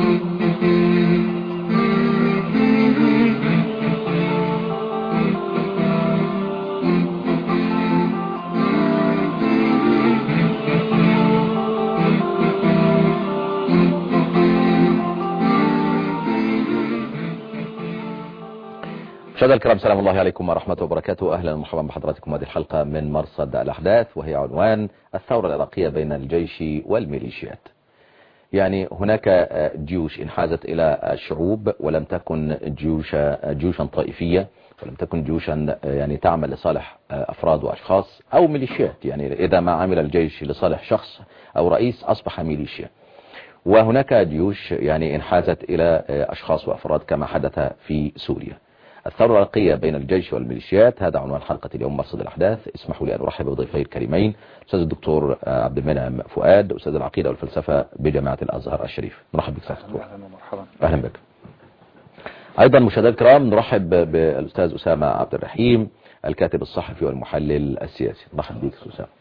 مشاهدينا الكرام، سلام الله عليكم ورحمة وبركاته. أهلا ومرحبا بحضراتكم هذه الحلقة من مرصد الأحداث، وهي عنوان الثورة العراقية بين الجيش والميليشيات. يعني هناك جيوش انحازت إلى الشعوب ولم تكن جيوشا طائفية، ولم تكن جيوشا يعني تعمل لصالح أفراد وأشخاص أو ميليشيات. يعني إذا ما عمل الجيش لصالح شخص أو رئيس أصبح ميليشيا. وهناك جيوش يعني انحازت إلى أشخاص وأفراد كما حدث في سوريا. الثورة العراقية بين الجيش والميليشيات، هذا عنوان حلقة اليوم مرصد الأحداث. اسمحوا لي أن أرحب بضيفي الكريمين، الأستاذ الدكتور عبد المنعم فؤاد، أستاذ العقيدة والفلسفة بجامعة الأزهر الشريف. نرحب بك سيد الدكتور. أهلا ومرحبا. أهلا بك. أيضا مشاهدينا الكرام نرحب بالأستاذ أسامة عبد الرحيم، الكاتب الصحفي والمحلل السياسي. نرحب بك أستاذ أسامة.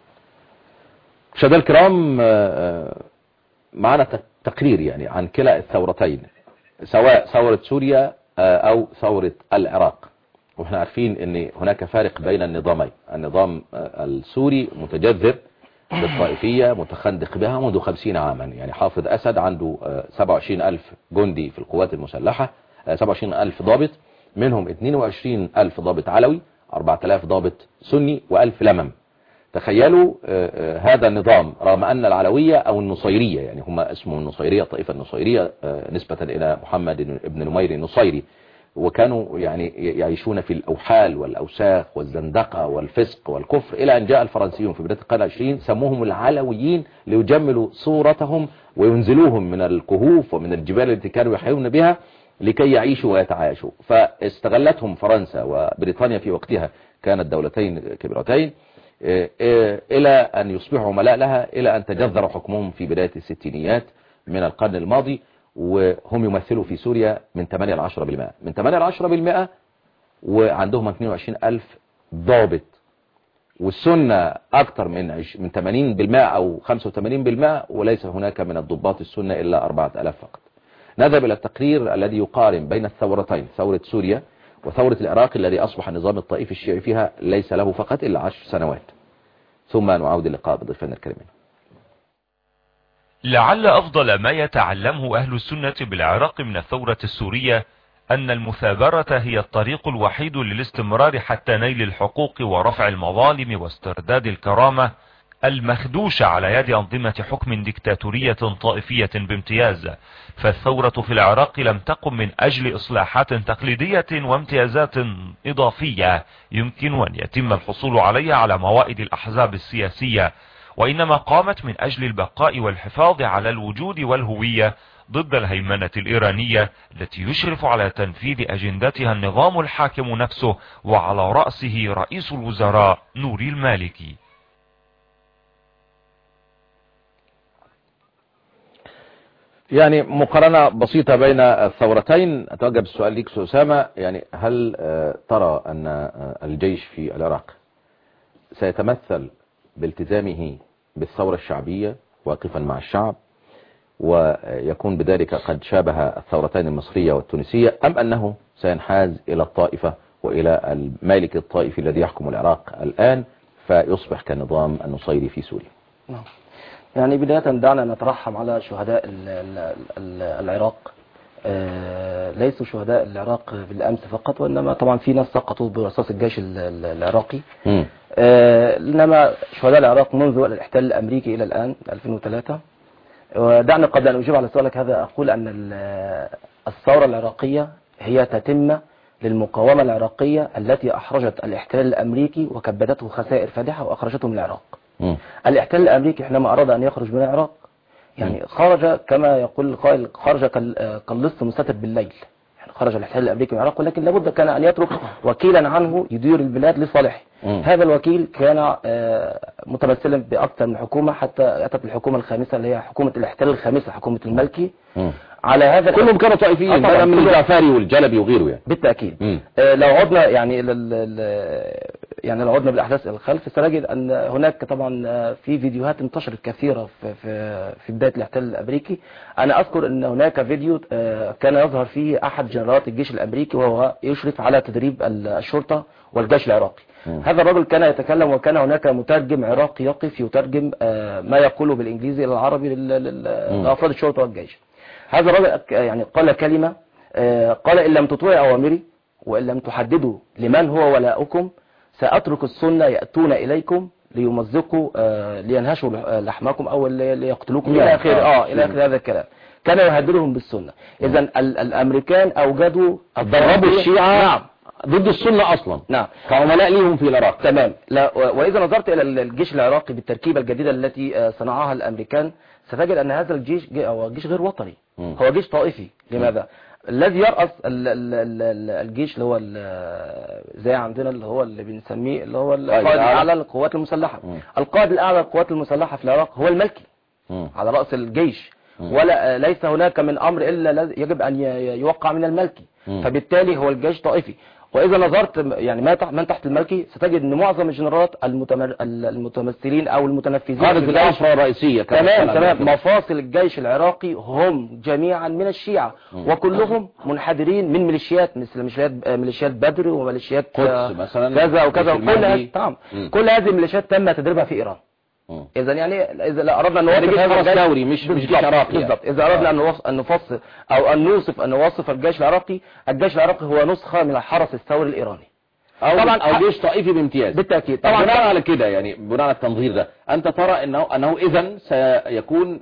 مشاهدينا الكرام، معنا تقرير يعني عن كلا الثورتين، سواء ثورة سوريا أو ثورة العراق. وإحنا عارفين أن هناك فارق بين النظامين. النظام السوري متجذر بالطائفية، متخندق بها منذ 50 عاما. يعني حافظ أسد عنده 27,000 جندي في القوات المسلحة، 27,000 ضابط، منهم 22,000 ضابط علوي، 4,000 ضابط سني، و1000 لمم. تخيلوا هذا النظام، رغم أن العلوية أو النصيرية، يعني هم اسمه النصيرية، الطائفة النصيرية نسبة إلى محمد بن نمير النصيري، وكانوا يعني يعيشون في الأوحال والأوساخ والزندقة والفسق والكفر، إلى أن جاء الفرنسيون في بداية القرن العشرين سموهم العلويين ليجملوا صورتهم وينزلوهم من الكهوف ومن الجبال التي كانوا يحيون بها لكي يعيشوا ويتعايشوا. فاستغلتهم فرنسا وبريطانيا في وقتها، كانت دولتين كبيرتين، إلى أن يصبحوا عملاء لها، إلى أن تجذر حكمهم في بداية الستينيات من القرن الماضي. وهم يمثلوا في سوريا من 8 ل 10%، من 8 ل 10%، وعندهم 22,000 ضابط. والسنة أكثر من 80% أو 85%، وليس هناك من الضباط السنة إلا 4,000 فقط. نذهب إلى التقرير الذي يقارن بين الثورتين، ثورة سوريا وثورة العراق الذي أصبح النظام الطائفي الشيعي فيها ليس له فقط إلا 10 سنوات. ثم نعود اللقاء بضيفنا الكريمين. لعل أفضل ما يتعلمه أهل السنة بالعراق من الثورة السورية أن المثابرة هي الطريق الوحيد للاستمرار حتى نيل الحقوق ورفع المظالم واسترداد الكرامة المخدوشة على يد أنظمة حكم ديكتاتورية طائفية بامتياز. فالثورة في العراق لم تقم من أجل إصلاحات تقليدية وامتيازات إضافية يمكن أن يتم الحصول عليها على موائد الأحزاب السياسية، وإنما قامت من أجل البقاء والحفاظ على الوجود والهوية ضد الهيمنة الإيرانية التي يشرف على تنفيذ أجندتها النظام الحاكم نفسه، وعلى رأسه رئيس الوزراء نوري المالكي. يعني مقارنة بسيطة بين الثورتين. أتوجه بالسؤال ليك أستاذ أسامة، يعني هل ترى أن الجيش في العراق سيتمثل بالتزامه بالثورة الشعبية واقفا مع الشعب، ويكون بذلك قد شابه الثورتين المصرية والتونسية، أم أنه سينحاز إلى الطائفة وإلى المالك الطائفي الذي يحكم العراق الآن فيصبح كالنظام النصيري في سوريا؟ نعم. يعني بداية دعنا نترحم على شهداء العراق. ليسوا شهداء العراق بالأمس فقط، وإنما طبعا في ناس سقطوا برصاص الجيش العراقي. إنما شهداء العراق منذ الاحتلال الأمريكي إلى الآن 2003. ودعني قبل أن أجيب على سؤالك هذا أقول أن الثورة العراقية هي تتمة للمقاومة العراقية التي أحرجت الاحتلال الأمريكي وكبدته خسائر فادحة وأخرجته من العراق. الاحتلال الأمريكي حينما أراد أن يخرج من العراق يعني خرج كما يقول القائل، خرج كاللص مستتر بالليل. يعني خرج الاحتلال الأمريكي من العراق، ولكن لابد كان أن يترك وكيلا عنه يدير البلاد لصالحه. هذا الوكيل كان متمثلا بأكثر من حكومة، حتى أتت الحكومة الخامسة اللي هي حكومة الاحتلال الخامسة، حكومة المالكي. على هذا كلهم كانوا طائفيين بدلا من الجعفري والجلبي وغيره يعني. بالتأكيد. لو عدنا يعني يعني لو عدنا بالاحداث الخلف سنجد ان هناك طبعا في فيديوهات انتشرت كثيره في بدايه الاحتلال الامريكي. انا اذكر ان هناك فيديو كان يظهر فيه احد جنرالات الجيش الامريكي وهو يشرف على تدريب الشرطه والجيش العراقي. هذا الرجل كان يتكلم وكان هناك مترجم عراقي يقف يترجم ما يقوله بالانجليزي الى العربي لافراد الشرطه والجيش. هذا الرجل يعني قال كلمه، قال ان لم تطيعوا اوامري وان لم تحددوا لمن هو ولاؤكم سأترك السنة يأتون إليكم ليمزقوا لينهشوا لحمكم أو ليقتلوكم إلى آخر إلى آخر هذا الكلام. كان يهددهم بالسنة. إذا الأمريكان أوجدوا ضربوا الشيعة نعم ضد السنة أصلا. نعم كعملاء ليهم في العراق. تمام. وإذا نظرت إلى الجيش العراقي بالتركيبة الجديدة التي صنعها الأمريكان ستجد أن هذا الجيش هو جيش غير وطني، هو جيش طائفي. لماذا؟ الذي يرأس الجيش اللي هو زي عندنا اللي هو اللي بنسميه اللي هو القائد الأعلى للقوات المسلحة. القائد الأعلى للقوات المسلحة في العراق هو الملكي على رأس الجيش، ولا ليس هناك من أمر إلا يجب أن يوقع من الملكي. فبالتالي هو الجيش طائفي. وإذا نظرت يعني من تحت الملكي ستجد أن معظم الجنرالات المتمثلين أو المتنفذين قادة الأسرى الرئيسية تمام مفاصل الجيش العراقي هم جميعا من الشيعة، وكلهم منحدرين من ميليشيات مثل ميليشيات بدر وميليشيات قدس مثلا كذا وكذا. كل هذه الميليشيات تم تدريبها في إيران. إذا يعني إذا أردنا أن نوصف هذا الجيش ثوري مش جيش عراقي بالضبط. إذا أردنا أن نفصل أو أن نوصف الجيش العراقي، الجيش العراقي هو نسخة من الحرس الثوري الإيراني أو جيش طائفي بامتياز. بالتأكيد. طبعا بناء على كده يعني بناء على التنظير ده أنت ترى أنه إذن سيكون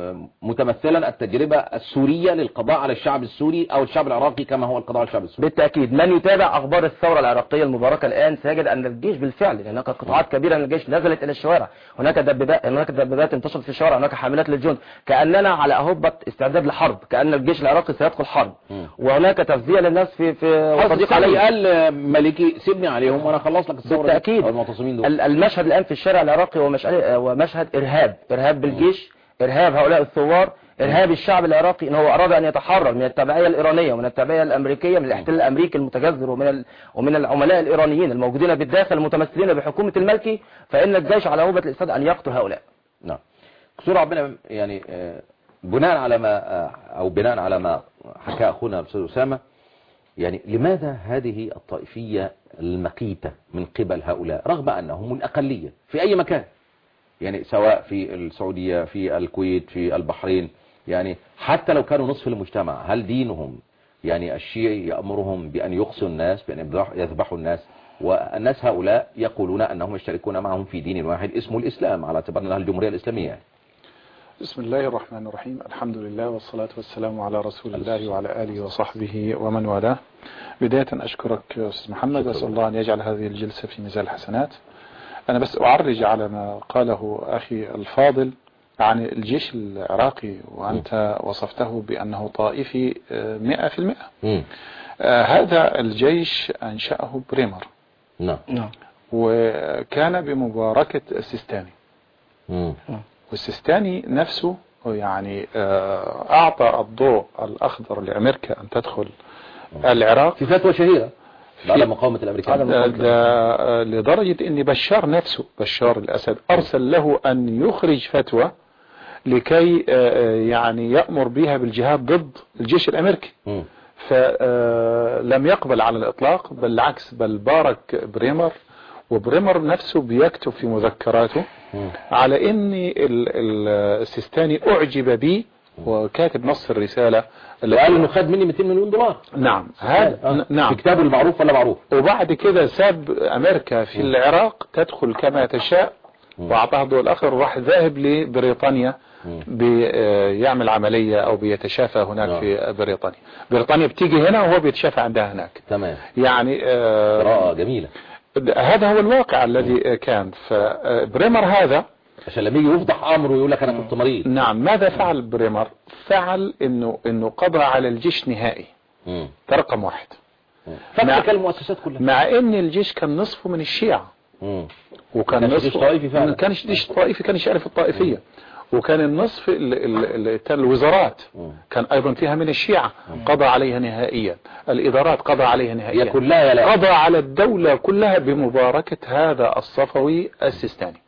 متمثلا التجربة السورية للقضاء على الشعب السوري أو الشعب العراقي كما هو القضاء على الشعب السوري. بالتأكيد. من يتابع أخبار الثورة العراقية المباركة الآن سيجد أن الجيش بالفعل هناك قطاعات كبيرة من الجيش نزلت إلى الشوارع، هناك دبابات انتشرت في الشوارع، هناك حاملات للجند، كأننا على أهبة استعداد لحرب، كأن الجيش العراقي سيدخل حرب. وهناك تفزيع للناس في صديق علي قال مالكي سيبني عليهم وأنا خلص لك الثورة. بالتأكيد. المشهد الآن في الشارع العراقي هو مشهد إرهاب بالجيش، إرهاب هؤلاء الثوار، إرهاب الشعب العراقي. إنه أراد أن يتحرر من التبعية الإيرانية ومن التبعية الأمريكية، من الاحتلال الأمريكي المتجذر ومن العملاء الإيرانيين الموجودين بالداخل المتمثلين بحكومة الملكي. فإن الجيش على هوبة الإستعداد أن يقتل هؤلاء. نعم. كسور ربنا يعني بناء على ما حكى أخونا الأستاذ أسامة، يعني لماذا هذه الطائفية المقيتة من قبل هؤلاء رغم أنهم الأقلية في أي مكان، يعني سواء في السعودية في الكويت في البحرين، يعني حتى لو كانوا نصف المجتمع، هل دينهم يعني الشيعي يأمرهم بأن يقصوا الناس بأن يذبحوا الناس، والناس هؤلاء يقولون أنهم يشتركون معهم في دين واحد اسمه الإسلام على اعتبار أنها الجمهورية الإسلامية. بسم الله الرحمن الرحيم. الحمد لله والصلاة والسلام على رسول الله وعلى آله وصحبه ومن والاه. بداية أشكرك أستاذ محمد، وأسأل الله أن يجعل هذه الجلسة في ميزان الحسنات. أنا بس أعرج على ما قاله أخي الفاضل عن الجيش العراقي، وأنت وصفته بأنه طائفي 100%. هذا الجيش أنشأه بريمر. نعم. وكان بمباركة السيستاني. والسيستاني نفسه يعني أعطى الضوء الأخضر لأمريكا أن تدخل العراق في فتوى شهيرة بعد مقاومة الأمريكان، لدرجة أن بشار الأسد أرسل له أن يخرج فتوى لكي يعني يأمر بها بالجهاد ضد الجيش الأمريكي. فلم يقبل على الإطلاق، بل العكس، بل بارك بريمر. وبريمر نفسه بيكتب في مذكراته على ان السيستاني اعجب بي، وكاتب نص الرسالة اللي قال انه خد مني 200 مليون دولار. نعم. هذا نعم. في كتابه المعروف ولا معروف. وبعد كده ساب امريكا في العراق تدخل كما تشاء، واعطاها الضوء الاخضر، وراح ذاهب لبريطانيا بيعمل عملية او بيتشافى هناك في بريطانيا بتيجي هنا وهو بيتشافى عندها هناك. تمام. يعني قراءة جميلة. هذا هو الواقع الذي كان. فبريمر هذا عشان لما يجي يفضح امره ويقول لك انا كنت مريض. نعم. ماذا فعل بريمر؟ فعل انه قضى على الجيش نهائي. ده رقم واحد. فكك المؤسسات كلها، مع ان الجيش كان نصفه من الشيعة. وكان نصفه طائفي فعلا. كان جيش طائفي، كان يعرف الطائفية. وكان النصف الوزارات كان أيضا فيها من الشيعة قضى عليها نهائيا. الإدارات قضى عليها نهائيا كلها قضى على الدولة كلها بمباركة هذا الصفوي السيستاني.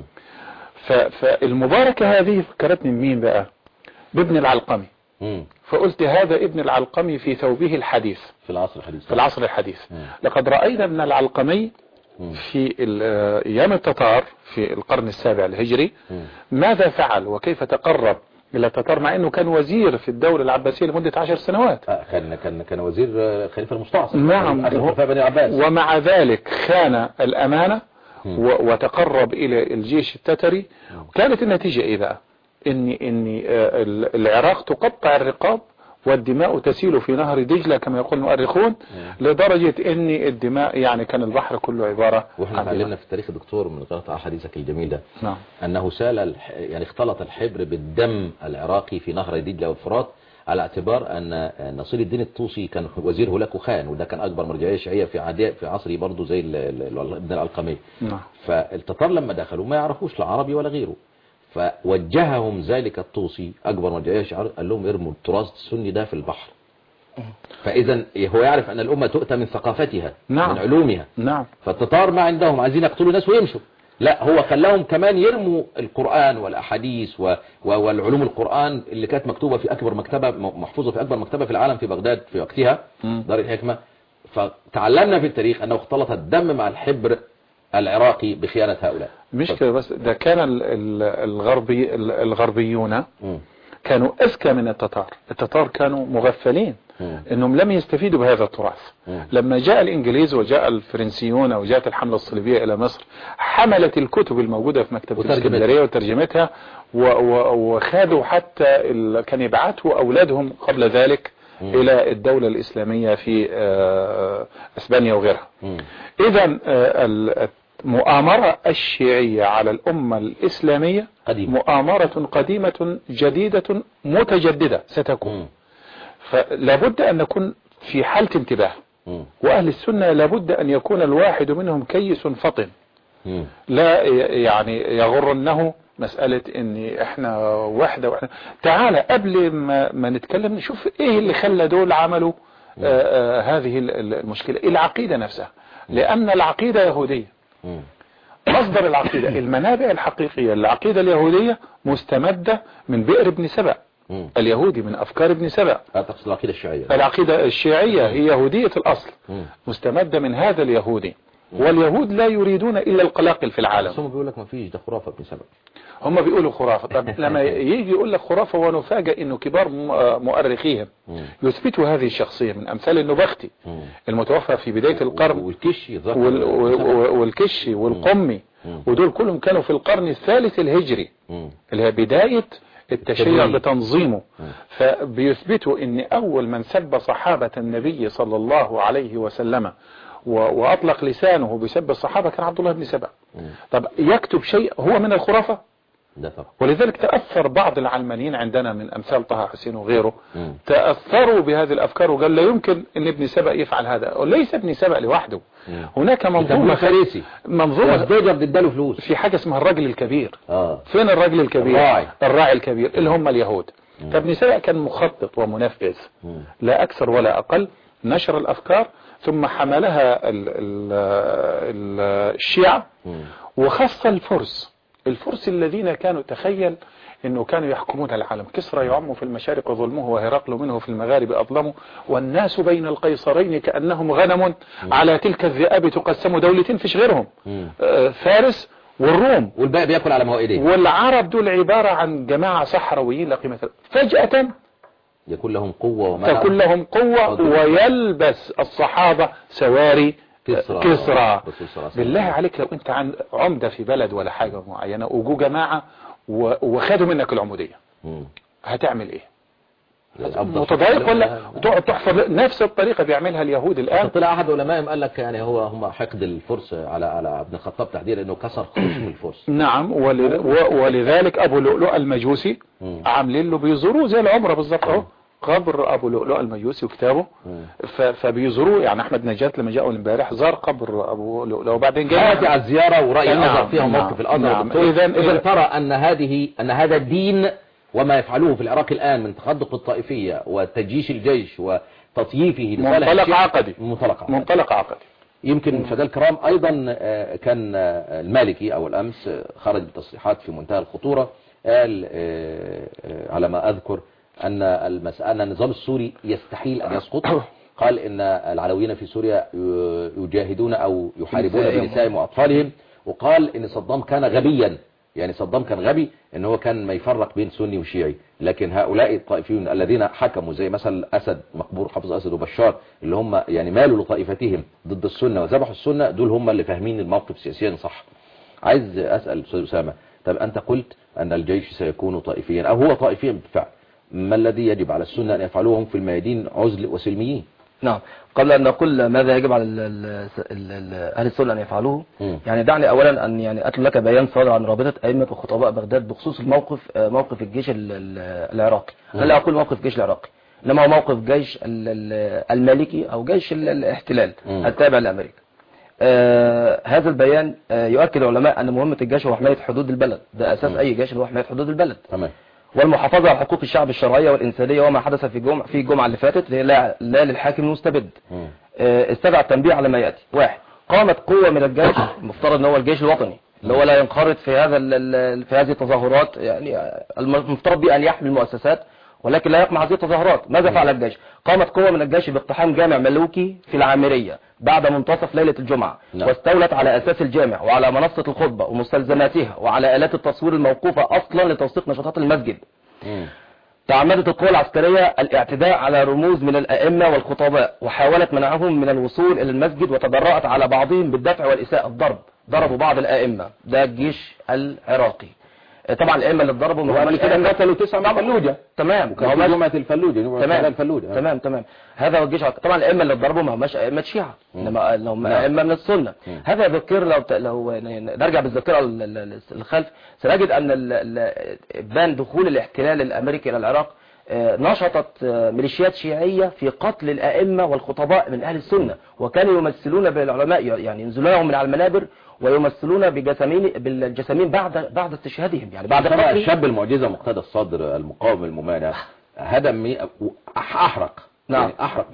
فالمباركة هذه فكرتني مين بقى؟ بابن العلقمي. فقلت هذا ابن العلقمي في ثوبه الحديث في العصر الحديث. في العصر الحديث. لقد رأينا ابن العلقمي في أيام التتار في القرن السابع الهجري ماذا فعل وكيف تقرب إلى التتار، مع أنه كان وزير في الدولة العباسية لمدة 10 سنوات. كان وزير خليفة المستعصم. نعم. بني عباس. ومع ذلك خان الأمانة وتقرب إلى الجيش التتري. وكانت النتيجة إيه بقى؟ إن العراق تقطع الرقاب والدماء تسيل في نهر دجلة كما يقول المؤرخون، لدرجة ان الدماء يعني كان البحر كله عبارة. واحنا اتعلمنا في التاريخ دكتور من قراءة حديثك الجميل ده نعم. انه سال يعني اختلط الحبر بالدم العراقي في نهر دجلة والفرات، على اعتبار ان نصير الدين الطوسي كان وزير هولاكو خان، وده كان اكبر مرجعية شيعية في عصره برضه زي ابن العلقمي. نعم. فالتتار لما دخلوا ما يعرفوش لا عربي ولا غيره، فوجههم ذلك الطوسي اكبر مرجعيه شعار قال لهم ارموا التراث السني ده في البحر. فاذا هو يعرف ان الامه تؤتى من ثقافتها. نعم. من علومها. نعم. فالتتار ما عندهم عايزين يقتلوا ناس ويمشوا، لا هو خلاهم كمان يرموا القران والاحاديث والعلوم القران اللي كانت مكتوبه في اكبر مكتبه محفوظه في اكبر مكتبه في العالم في بغداد في وقتها دار الحكمه. فتعلمنا في التاريخ انه اختلط الدم مع الحبر العراقي بخيانة هؤلاء. مش كده بس، ده كان الغربيون كانوا أذكى من التتار. التتار كانوا مغفلين انهم لم يستفيدوا بهذا التراث. لما جاء الانجليز وجاء الفرنسيون وجاءت الحملة الصليبية الى مصر، حملت الكتب الموجودة في مكتبة الاسكندرية وترجمتها وخذوا حتى كان يبعثوا اولادهم قبل ذلك الى الدولة الاسلامية في اسبانيا وغيرها. اذا المؤامرة الشيعية على الامة الاسلامية مؤامرة قديمة جديدة متجددة ستكون. فلابد ان نكون في حالة انتباه، واهل السنة لابد ان يكون الواحد منهم كيس فطن، لا يعني يغرنه مسألة ان احنا وحدة. تعالى قبل ما نتكلم نشوف ايه اللي خلى دول عملوا هذه المشكلة. العقيدة نفسها، لان العقيدة يهودية. مصدر العقيدة، المنابع الحقيقية للعقيدة اليهودية مستمدة من بئر ابن سبأ اليهودي، من افكار ابن سبأ. تقصد العقيدة الشيعية؟ العقيدة الشيعية هي يهودية الاصل، مستمدة من هذا اليهودي. واليهود لا يريدون الا القلاقل في العالم. هم بيقول لك ما فيش، ده خرافة ابن سبأ. هم بيقولوا خرافة. طب لما يجي يقول لك خرافة ونفاجئ انه كبار مؤرخيهم يثبتوا هذه الشخصية، من امثال النبختي المتوفى في بداية القرن، والكشي والقمي، ودول كلهم كانوا في القرن الثالث الهجري اللي هي بداية التشيع بتنظيمه. فبيثبتوا ان اول من سب صحابة النبي صلى الله عليه وسلم واطلق لسانه بسب الصحابة كان عبد الله بن سبأ. طب يكتب شيء هو من الخرافة؟ ولذلك تأثر بعض العلمانيين عندنا من امثال طه حسين وغيره، تأثروا بهذه الافكار وقال لا يمكن ان ابن سبأ يفعل هذا. وليس ابن سبأ لوحده، هناك منظومة فريسي، منظومة بتداله فلوس في حاجة اسمها الرجل الكبير. فين الرجل الكبير؟ الراعي الكبير اللي هم اليهود. فابن سبأ كان مخطط ومنفذ لا اكثر ولا اقل. نشر الافكار ثم حملها الشيعة، وخاصة الفرس الذين كانوا، تخيل انه كانوا يحكمون العالم. كسرى يعم في المشارق ظلمه، وهرقل منه في المغارب اظلمه، والناس بين القيصرين كأنهم غنم، على تلك الذئاب تقسم دولتين فيش غيرهم، فارس والروم، والباقي بياكل على موائدين. والعرب دول عبارة عن جماعة صحراويين لا قيمة. فجأة يكون لهم قوة تكون لهم قوة، ويلبس الصحابة سواري كسرى. بالله عليك لو انت عن عمدة في بلد ولا حاجة معينة وجو جماعة وخدوا منك العمودية، هتعمل ايه؟ متضايق ولا تقعد تحفظ؟ نفس الطريقة بيعملها اليهود الآن. طلع أحد علمائهم قال لك يعني هم حقد الفرس على ابن الخطاب تحديدا انه كسر خشم الفرس. نعم. ولذلك ابو لؤلؤ المجوسي عاملين له بيزوروه زي العمرة بالظبط اهو، قبر ابو لؤلؤ المجوسي وكتابه، فبيزوروه. يعني احمد نجاة لما جاء امبارح زار قبر ابو لؤلؤ وبعدين جاء على الزياره ورأي الازهر فيها موقف الازهر. نعم. اذا ترى ان هذا الدين وما يفعلوه في العراق الان من تخدق الطائفيه وتجيش الجيش وتطييفه منطلق عقدي. يمكن مشاهدينا الكرام ايضا كان المالكي او الامس خرج بتصريحات في منتهى الخطوره، قال على ما اذكر ان النظام السوري يستحيل ان يسقط. قال ان العلويين في سوريا يجاهدون او يحاربون بنسائهم واطفالهم، وقال ان صدام كان غبيا، يعني صدام كان غبي ان هو كان ما يفرق بين سني وشيعي، لكن هؤلاء الطائفيون الذين حكموا زي مثلا اسد مقبور حافظ اسد وبشار اللي هم يعني مالوا لطائفتهم ضد السنه وذبحوا السنه، دول هم اللي فاهمين الموقف سياسيا صح. عايز اسال استاذ اسامه، طب انت قلت ان الجيش سيكون طائفيا او هو طائفيا بالفعل، ما الذي يجب على السنه ان يفعلوهم في الميادين عزل وسلميين؟ نعم، قبل أن نقول ماذا يجب على أهل السنة أن يفعلوه، يعني دعني أولا أن يعني أتلو لك بيان صادر عن رابطة أئمة وخطباء بغداد بخصوص موقف الجيش العراقي. لا أقول موقف الجيش العراقي، إنما هو موقف جيش المالكي أو جيش الاحتلال التابع لأمريكا. هذا البيان يؤكد العلماء أن مهمة الجيش هو حماية حدود البلد، ده أساس أي جيش هو حماية حدود البلد. تمام. والمحافظة على حقوق الشعب الشرعية والإنسانية، وما حدث في الجمعة اللي فاتت لا للحاكم المستبد. استدعى التنبيه على ما يأتي. واحد، قامت قوة من الجيش، المفترض ان هو الجيش الوطني اللي هو لا ينخرط في هذه التظاهرات، يعني المفترض به ان يحمي المؤسسات ولكن لا يقمع هذه التظاهرات. ماذا فعل الجيش؟ قامت قوة من الجيش باقتحام جامع ملوكي في العامرية بعد منتصف ليلة الجمعة، واستولت على أساس الجامع وعلى منصة الخطبة ومستلزماتها وعلى آلات التصوير الموقوفة أصلا لتوثيق نشاطات المسجد. تعمدت القوى العسكرية الاعتداء على رموز من الأئمة والخطباء، وحاولت منعهم من الوصول إلى المسجد، وتجرأت على بعضهم بالدفع والإساءة الضرب. ضربوا بعض الأئمة، ده الجيش العراقي. طبعا الأئمة اللي اتضربوا وقبل كده قتلوا 9 من فلوجة. تمام، وكان جمعة الفلوجة. تمام. هذا هو الجيش. طبعا الأئمة اللي اتضربوا ما هماش أئمة شيعة، انما هم أئمة من السنة. هذا يذكر لو نرجع بالذاكرة للخلف سنجد أن بان دخول الاحتلال الأمريكي إلى العراق نشطت ميليشيات شيعية في قتل الأئمة والخطباء من أهل السنة، وكانوا يمثلون بالعلماء، يعني ينزلونهم من على المنابر ويمثلون بالجسامين بعد استشهادهم، يعني بعد قتل الشاب المعجزة مقتدى الصدر المقاوم الممانع هدم أحرق. نعم. يعني أحرق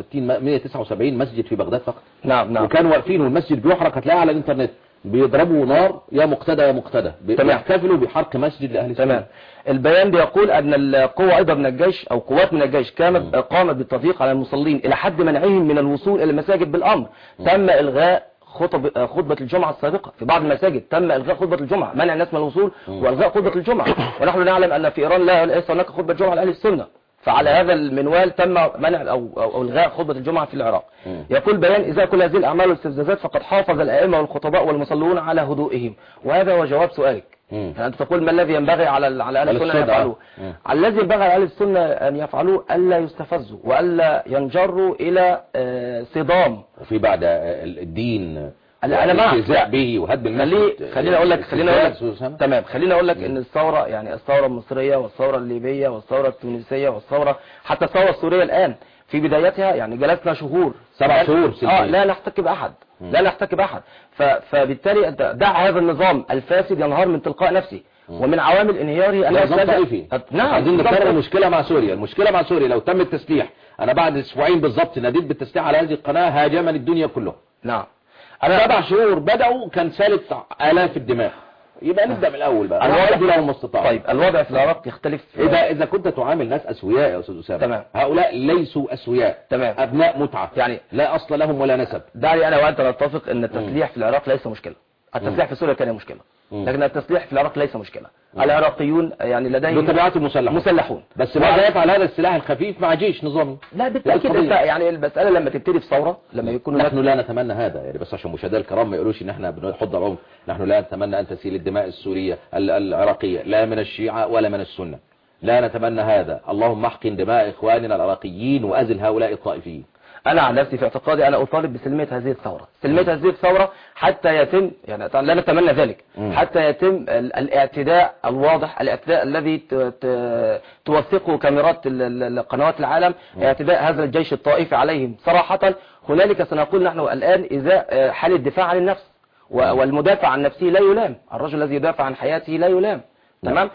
179 مسجد في بغداد فقط. نعم. وكانوا واقفين والمسجد بيحرق، هتلاقيها على الانترنت بيضربوا نار يا مقتدى يا مقتدى، بيحتفلوا بحرق مسجد لأهل السنة. تمام. البيان بيقول أن القوة أيضا من الجيش أو قوات من الجيش قامت بالتضييق على المصلين إلى حد منعهم من الوصول إلى المساجد بالأمر. تم إلغاء خطبة الجمعة السابقة في بعض المساجد، تم إلغاء خطبة الجمعة، منع الناس من الوصول وإلغاء خطبة الجمعة. ونحن نعلم أن في إيران ليس هناك خطبة جمعة لأهل السنة، فعلى هذا المنوال تم منع أو إلغاء خطبة الجمعة في العراق. يقول بيان: إذا كل هذه الأعمال والاستفزازات فقد حافظ الأئمة والخطباء والمصلون على هدوئهم. وهذا هو جواب سؤالك. يعني أنت تقول ما الذي ينبغي على أهل السنة أن يفعلوه؟ الذي ينبغي على أهل السنة أن يفعلوه ألا يستفزوا وألا ينجروا إلى صدام. وفي بعد الدين انا معك به وهدم المسجد. خليني اقول لك تمام، خليني اقول لك ان الثوره، يعني الثوره المصريه والثوره الليبيه والثوره التونسيه والثوره حتى الثوره السوريه الان في بدايتها، يعني جلسنا 7 شهور لا نحتك باحد، فبالتالي انت دع هذا النظام الفاسد ينهار من تلقاء نفسه ومن عوامل انهياره نظام طائفي. نعم. عايزين نكرر المشكله مع سوريا لو تم التسليح، انا بعد اسبوعين بالظبط ناديت بالتسليح على هذه القناه، هاجمني الدنيا كلها. نعم. 7 شهور بدأوا كان سالت آلاف الدماء. يبقى نبدأ من الأول بقى. الوضع لهم استطاع. طيب الوضع في العراق يختلف. إذا كنت تعامل ناس أسوياء يا أستاذ أسامة. تمام. هؤلاء ليسوا أسوياء. تمام. أبناء متعة، يعني لا أصل لهم ولا نسب. دعني أنا وأنت نتفق أن التسليح في العراق ليس مشكلة. التسليح في سوريا كان مشكلة، لكن التسليح في العراق ليس مشكلة. العراقيون يعني لديهم بطبيعة مسلحون. بس ماذا يفعل هذا السلاح الخفيف مع جيش نظامي؟ لا بالتأكيد. يعني المسألة لما تبتدي في ثورة، لما يكون نحن لا نتمنى هذا، يعني بس عشان مشاهدينا الكرام ما يقولوش ان احنا بنحض العنف، نحن لا نتمنى ان تسيل الدماء السورية العراقية لا من الشيعة ولا من السنة، لا نتمنى هذا. اللهم احقن دماء اخواننا العراقيين وازل هؤلاء الطائفيين. انا عن نفسي في اعتقادي انا اطالب بسلميه هذه الثوره، سلميه هذه الثوره حتى يتم، يعني لا نتمنى ذلك، حتى يتم الاعتداء الواضح، الاعتداء الذي توثقه كاميرات قنوات العالم، اعتداء هذا الجيش الطائفي عليهم صراحه. هنالك سنقول نحن الان اذا حال الدفاع عن النفس، والمدافع عن نفسه لا يلام، الرجل الذي يدافع عن حياته لا يلام. تمام.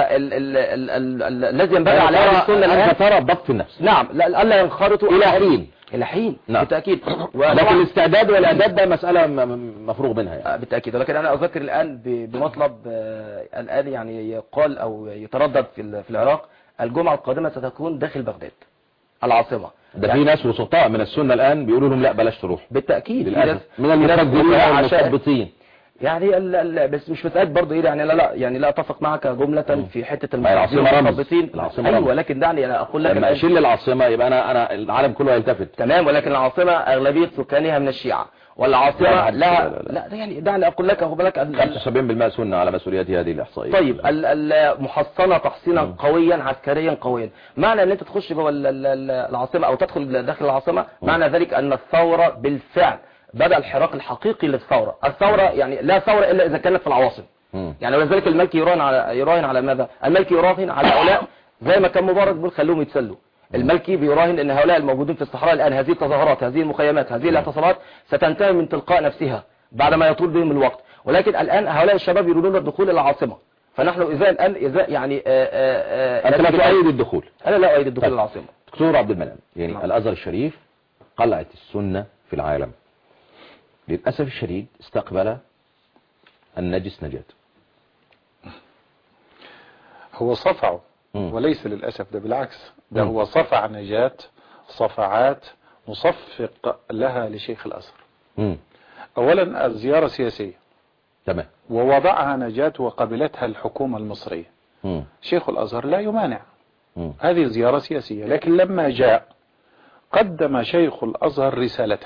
فالذي ينبغي على اهل السنه الان ترى ضبط النفس، نعم، الا ينخرطوا الى حين نعم. بالتاكيد. لكن الاستعداد والاعداد ده مساله مفروغ منها يعني. بالتاكيد. ولكن انا اذكر الان بمطلب الان يعني يقال او يتردد في العراق، الجمعه القادمه ستكون داخل بغداد العاصمه. ده يعني في ناس وسطاء من السنه الان بيقولوا لهم لا بلاش تروح. بالتاكيد للاسف من المكذبين والمثبطين. يعني بس مش مسألة برضه ايه يعني، لا يعني لا اتفق معك جملة في حتة المثبطين. ايوه، ولكن دعني انا اقول لك لما اشيل العاصمة يبقى انا العالم كله هيلتفت. تمام. ولكن العاصمة اغلبية سكانها من الشيعة، والعاصمة لا يعني دعني اقول لك، اخد بالك 75% سنة على مسؤوليتي هذه الاحصائية. طيب المحصنة تحصينا قويا عسكريا قويا، معنى ان انت تخش جوه العاصمة او تدخل داخل العاصمة، معنى ذلك ان الثورة بالفعل بدأ الحراك الحقيقي للثورة. الثورة يعني لا ثورة إلا إذا كانت في العواصم. يعني ولذلك الملكي يراهن على ماذا؟ الملكي يراهن على هؤلاء زي ما كان مبارك بيقول خلوهم يتسلوا. الملكي بيراهن ان هؤلاء الموجودين في الصحراء الآن، هذه التظاهرات، هذه المخيمات، هذه الاعتصامات ستنتهي من تلقاء نفسها بعد ما يطول بهم الوقت. ولكن الآن هؤلاء الشباب يريدون الدخول إلى العاصمة، فنحن إذا يعني أنت لا تؤيد الدخول؟ أنا لا أؤيد الدخول إلى العاصمة. دكتور عبد المنعم، يعني الأزهر الشريف قلعة السنة في العالم للأسف الشديد استقبل النجس نجاة. هو صفعه وليس للأسف، ده بالعكس، ده هو صفع نجاة صفعات مصفق لها لشيخ الأزهر. أولا الزيارة سياسية، تمام، ووضعها نجاة وقبلتها الحكومة المصرية. شيخ الأزهر لا يمانع هذه زيارة سياسية، لكن لما جاء قدم شيخ الأزهر رسالته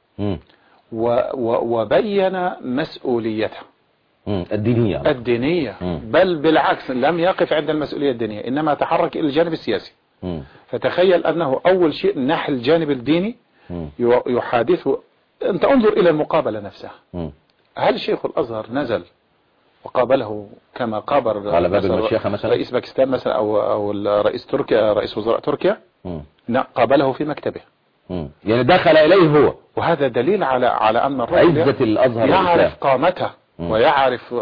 وبين مسؤوليته الدينية بل بالعكس لم يقف عند المسؤولية الدينية، إنما تحرك إلى الجانب السياسي. فتخيل أنه أول شيء نحى الجانب الديني يحادثه. أنت انظر إلى المقابلة نفسها. هل شيخ الأزهر نزل وقابله كما قابل على باب المشيخة مثلا رئيس باكستان مثلا أو رئيس تركيا، رئيس وزراء تركيا؟ لا، قابله في مكتبه. يعني دخل إليه هو، وهذا دليل على أن الرجل عزة الأزهر يعرف قامته ويعرف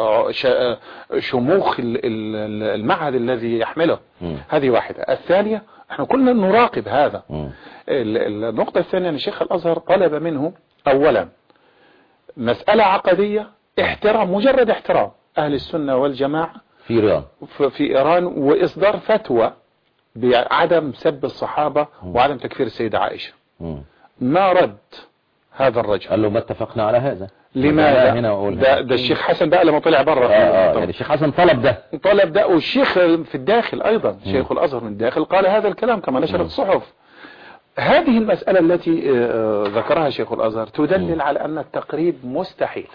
شموخ المعهد الذي يحمله. هذه واحدة. الثانية، احنا كلنا نراقب هذا. النقطة الثانية أن شيخ الأزهر طلب منه أولا مسألة عقدية، احترام، مجرد احترام أهل السنة والجماعة في إيران، وإصدار فتوى بعدم سب الصحابة وعدم تكفير السيدة عائشة. ما رد هذا الرجل؟ قال له ما اتفقنا على هذا. لماذا؟ ده الشيخ حسن بقى لما طلع بره يعني الشيخ حسن طلب ده، والشيخ في الداخل أيضا شيخ الأزهر من الداخل قال هذا الكلام كما نشرت الصحف. هذه المسألة التي ذكرها شيخ الأزهر تدلل على أن التقريب مستحيل.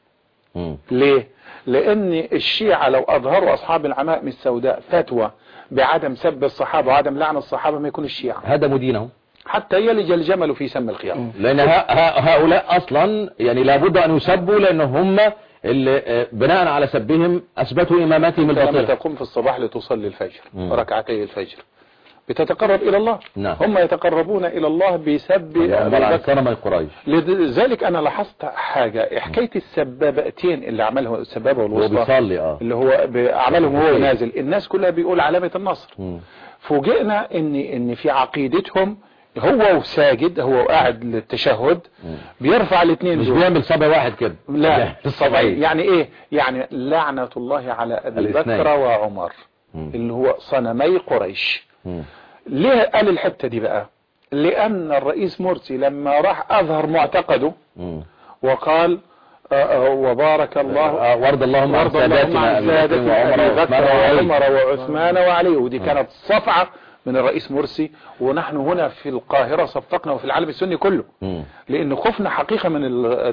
ليه؟ لأن الشيعة لو أظهروا أصحاب العمائم السوداء فتوى بعدم سب الصحابة وعدم لعن الصحابة ما يكون الشيعة هدموا دينهم حتى يلج الجمل في سم الخيام. لأن هؤلاء أصلا يعني لابد أن يسبوا، لأن هم اللي بناء على سبهم أثبتوا إماماتهم الباطلة. لما تقوم في الصباح لتصلي الفجر ركعتي الفجر بتتقرب إلى الله. هم يتقربون إلى الله بسب قريش. لذلك أنا لاحظت حاجة، حكاية السبابتين اللي عمله السبابة والوسطى اللي هو عملهم وهو نازل، الناس كلها بيقول علامة النصر. فوجئنا إن في عقيدتهم هو وساجد، هو قاعد للتشهد بيرفع الاثنين، مش بيعمل صبع واحد كده، لا الصبعين. يعني ايه؟ يعني لعنة الله على أبي بكر وعمر اللي هو صنمي قريش. ليه قال الحتة دي بقى؟ لأن الرئيس مرسي لما راح أظهر معتقده وقال وبارك الله وارض اللهم عن ساداتنا أبي بكر وعمر وعثمان وعلي، ودي كانت صفعة من الرئيس مرسي. ونحن هنا في القاهرة صفقنا وفي العالم السني كله، لأن خفنا حقيقة من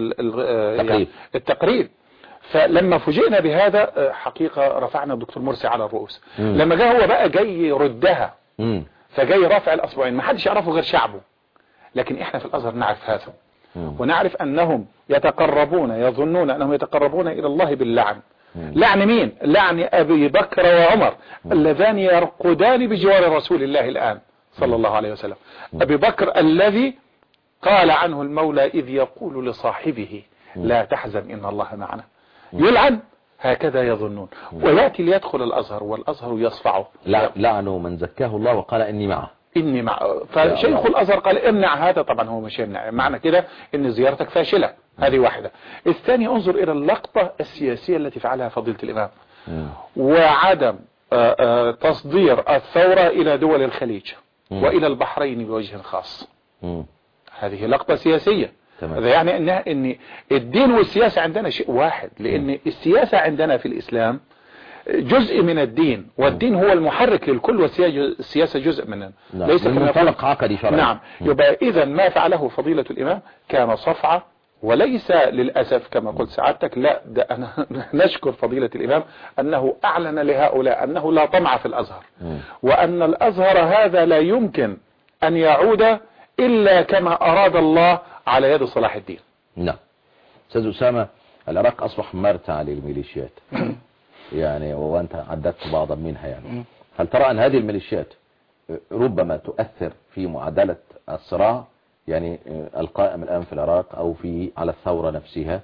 التقريب. فلما فوجئنا بهذا حقيقة رفعنا الدكتور مرسي على الرؤوس. لما جاء هو بقى جاي يردها، فجاي رافع الأصبعين، ما حدش يعرفه غير شعبه. لكن احنا في الازهر نعرف هذا، ونعرف انهم يظنون انهم يتقربون الى الله باللعن. لعن مين؟ لعن ابي بكر وعمر اللذان يرقدان بجوار رسول الله الان صلى الله عليه وسلم. ابي بكر الذي قال عنه المولى اذ يقول لصاحبه لا تحزن ان الله معنا، يلعن. هكذا يظنون، ويأتي ليدخل الازهر والازهر يصفعه. لعنوا من زكاه الله وقال اني معه. فشيخ الازهر قال امنع هذا. طبعا هو مش يمنع، معنى كده ان زيارتك فاشلة. هذه واحدة. الثاني انظر الى اللقطة السياسية التي فعلها فضيلة الامام وعدم تصدير الثورة الى دول الخليج والى البحرين بوجه خاص. هذه لقطة سياسية. هذا يعني ان الدين والسياسة عندنا شيء واحد، لان السياسة عندنا في الاسلام جزء من الدين، والدين هو المحرك للكل، والسياسة جزء منه. ليس منطلق عقدي شرعي. نعم. يبقى اذا ما فعله فضيلة الامام كان صفعة، وليس للأسف كما قلت سعادتك. لا، ده أنا نشكر فضيلة الإمام أنه أعلن لهؤلاء أنه لا طمع في الأزهر، وأن الأزهر هذا لا يمكن أن يعود إلا كما أراد الله على يد صلاح الدين. نعم. أستاذ أسامة، العراق أصبح مرتع للميليشيات يعني، وأنت عددت بعضا منها يعني. هل ترى أن هذه الميليشيات ربما تؤثر في معادلة الصراع يعني القائم الآن في العراق أو على الثورة نفسها؟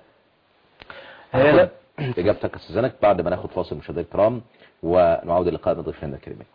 إجابتك استاذنك بعد ما ناخد فاصل مشاهدينا الكرام ونعود اللقاء بضيفنا الكريمين.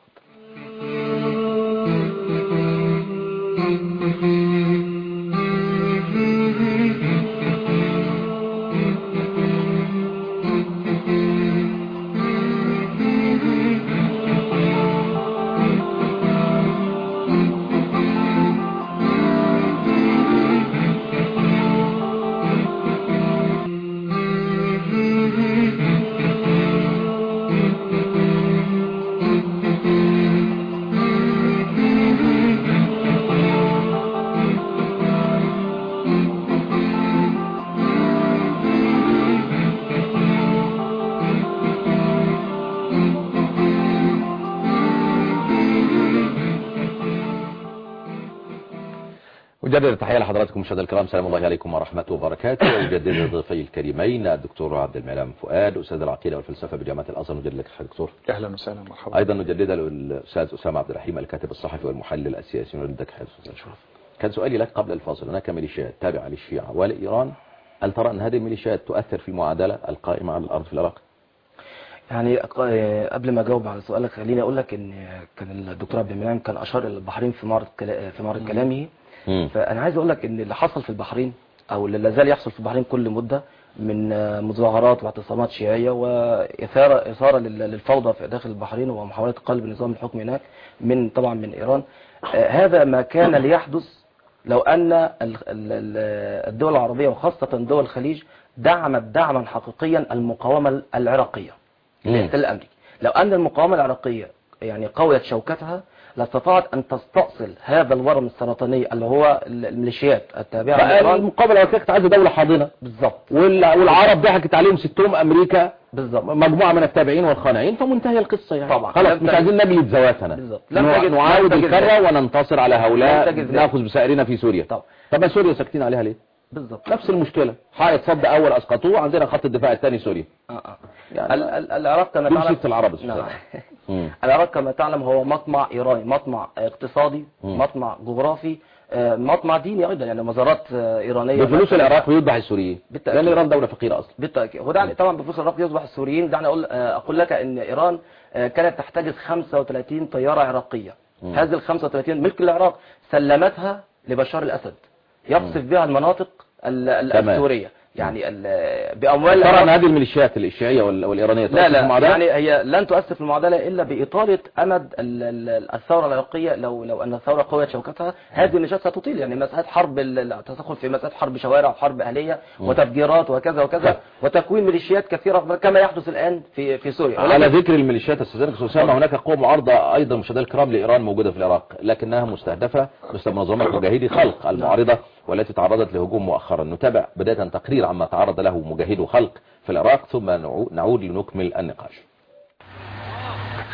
أجدد التحية لحضراتكم مشاهدينا الكرام، سلام الله عليكم ورحمة وبركاته. وأجدد ضيفي الكريمين الدكتور عبد المنعم فؤاد أستاذ العقيدة والفلسفة بجامعة الأزهر. نجدد لك دكتور. أهلا وسهلا مرحبا. أيضا نجدد الأستاذ أسامة عبد الرحيم الكاتب الصحفي والمحلل السياسي. نجدد لك شرف. كان سؤالي لك قبل الفاصل، هناك ميليشيات تابعة للشيعة ولإيران، هل ترى أن هذه الميليشيات تؤثر في المعادلة القائمة على الأرض في العراق؟ يعني قبل ما اجاوب على سؤالك خليني اقول لك ان كان الدكتور عبد المنعم كان اشار الى البحرين في معرض كلامه. فانا عايز اقول لك ان اللي حصل في البحرين او اللي لازال يحصل في البحرين كل مدة من مظاهرات واعتصامات شيعية واثاره للفوضى في داخل البحرين ومحاولة قلب نظام الحكم هناك طبعا من ايران. هذا ما كان ليحدث لو ان الدول العربية وخاصة دول الخليج دعمت دعما حقيقيا المقاومة العراقية للاحتلال الامريكي. لو ان المقاومة العراقية يعني قويت شوكتها لاستطاعت ان تستأصل هذا الورم السرطاني اللي هو الميليشيات التابعة لإيران. المقاومة العراقية كانت عايزة دولة حاضنة بالظبط، والعرب ضحكت عليهم ستهم امريكا بالظبط، مجموعة من التابعين والخانعين، فمنتهي القصة يعني. طبعا خلاص مش عايزين نجلد ذواتنا بالظبط، نعاود الكرة وننتصر على هؤلاء، ناخذ بسائرنا في سوريا. طب سوريا ساكتين عليها ليه؟ بالظبط نفس المشكلة، حائط صد اول اسقطوه، عندنا خط الدفاع الثاني سوريا. يعني العراق كما تعلم العرب العراق كما تعلم هو مطمع ايراني، مطمع اقتصادي، مطمع جغرافي، مطمع ديني ايضا، يعني مزارات ايرانيه بفلوس العراق بيذبح السوريين، لان ايران دوله فقيره اصلا. بالتاكيد. ودعني طبعا بفلوس العراق يذبح السوريين. دعني اقول لك ان ايران كانت تحتجز 35 طياره عراقيه. هذه ال 35 ملك العراق سلمتها لبشار الاسد يقصف بها المناطق السوريه، يعني باموال. ترى ان هذه الميليشيات الشيعيه والايرانيه لا يعني هي لن تؤثر في المعادله الا باطاله امد الثوره العراقيه. لو ان الثوره قويت شوكتها هذه الميليشيات ستطيل يعني مساله حرب، تدخل في مساله حرب شوارع وحرب اهليه وتفجيرات وكذا وكذا، وتكوين ميليشيات كثيره كما يحدث الان في سوريا. على ذكر الميليشيات استاذنك أسامة، هناك قوة معارضه ايضا مشاهدينا الكرام لايران موجوده في العراق، لكنها مستهدفه مثل منظمه مجاهدي خلق المعارضه والتي تعرضت لهجوم مؤخرا. نتابع بدايه تقرير عما تعرض له مجاهدو خلق في العراق ثم نعود لنكمل النقاش.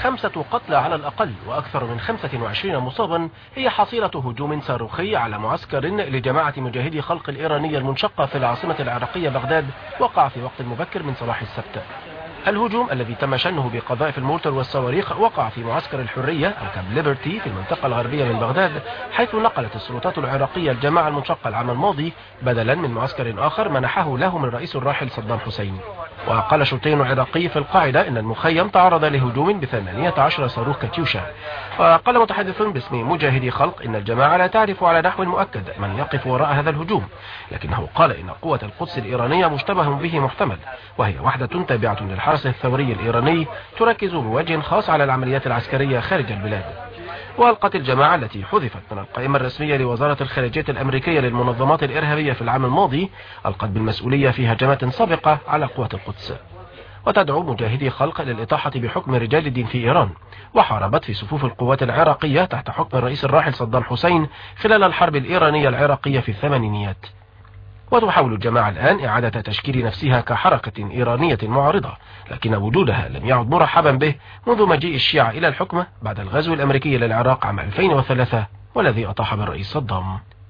5 قتلى على الأقل وأكثر من 25 مصابا هي حصيلة هجوم صاروخي على معسكر لجماعة مجاهدي خلق الإيرانية المنشقة في العاصمة العراقية بغداد وقع في وقت مبكر من صباح السبت. الهجوم الذي تم شنه بقذائف المورتر والصواريخ وقع في معسكر الحرية أو كامب ليبرتي في المنطقة الغربية من بغداد، حيث نقلت السلطات العراقية الجماعة المنشقة العام الماضي بدلا من معسكر آخر منحه لهم الرئيس الراحل صدام حسين. وقال شرطي عراقي في القاعدة إن المخيم تعرض لهجوم ب18 صاروخ كاتيوشا. وقال متحدث باسم مجاهدي خلق إن الجماعة لا تعرف على نحو مؤكد من يقف وراء هذا الهجوم، لكنه قال إن قوة القدس الإيرانية مشتبه به محتمل، وهي وحدة تابعة للحرس الثوري الإيراني تركز بوجه خاص على العمليات العسكرية خارج البلاد. وألقت الجماعة التي حذفت من القائمة الرسمية لوزارة الخارجية الأمريكية للمنظمات الإرهابية في العام الماضي ألقت بالمسؤولية في هجمات سابقة على قوات القدس. وتدعو مجاهدي خلق للإطاحة بحكم رجال الدين في إيران، وحاربت في صفوف القوات العراقية تحت حكم الرئيس الراحل صدام حسين خلال الحرب الإيرانية العراقية في الثمانينيات. وتحاول الجماعة الآن إعادة تشكيل نفسها كحركة إيرانية معارضة، لكن وجودها لم يعد مرحبا به منذ مجيء الشيعة إلى الحكم بعد الغزو الأمريكي للعراق عام 2003 والذي أطاح بالرئيس صدام.